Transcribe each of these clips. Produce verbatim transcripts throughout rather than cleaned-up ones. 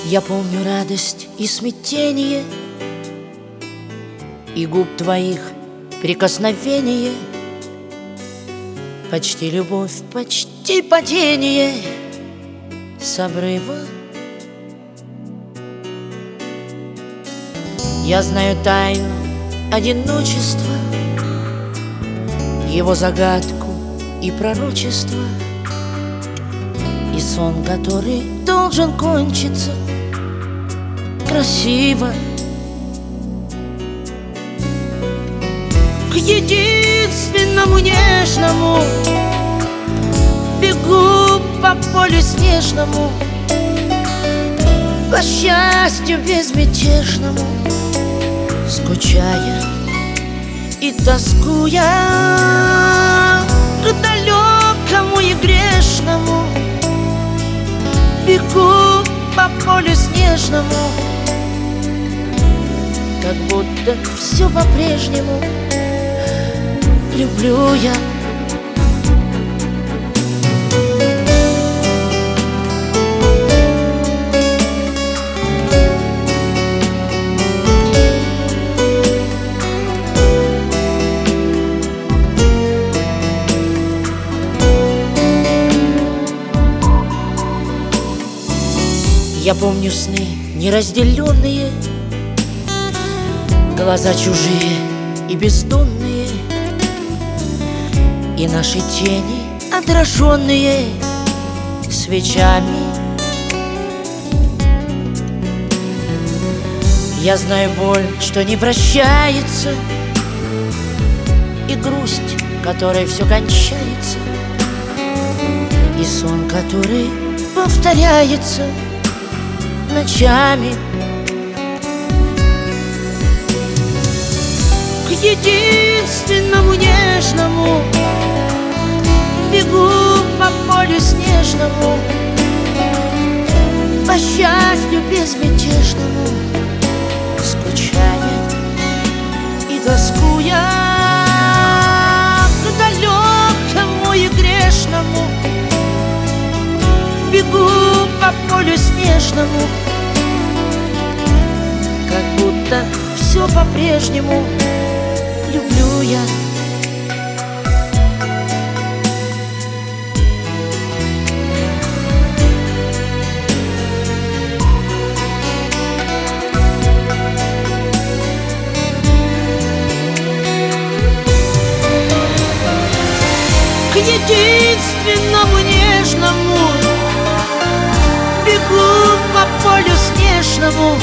Я помню радость и смятение, и губ твоих прикосновение, почти любовь, почти падение с обрыва. Я знаю тайну одиночества, его загадку и пророчество, и сон, который должен кончиться красиво. К единственному нежному бегу по полю снежному, по счастью безмятежному, скучая и тоскуя. К далекому и грешному бегу по полю снежному, как будто все по-прежнему люблю я. Я помню сны неразделенные, глаза чужие и бездонные, и наши тени, отраженные свечами. Я знаю боль, что не прощается, и грусть, которой все кончается, и сон, который повторяется ночами. К единственному нежному бегу по полю снежному, по счастью безмятежному, скучая и тоскуя. К далекому и грешному бегу по полю снежному, как будто все по-прежнему люблю я. К единственному нежному бегу по полю снежному,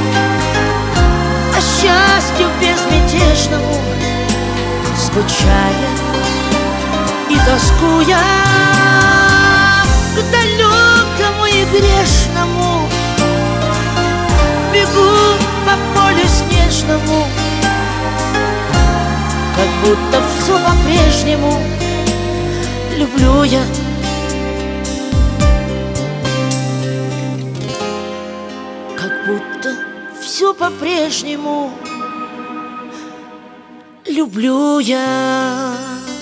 по счастью безмятежному, скучая и тоскуя. К далекому и грешному бегу по полю снежному, как будто все по-прежнему люблю я. Как будто все по-прежнему люблю я.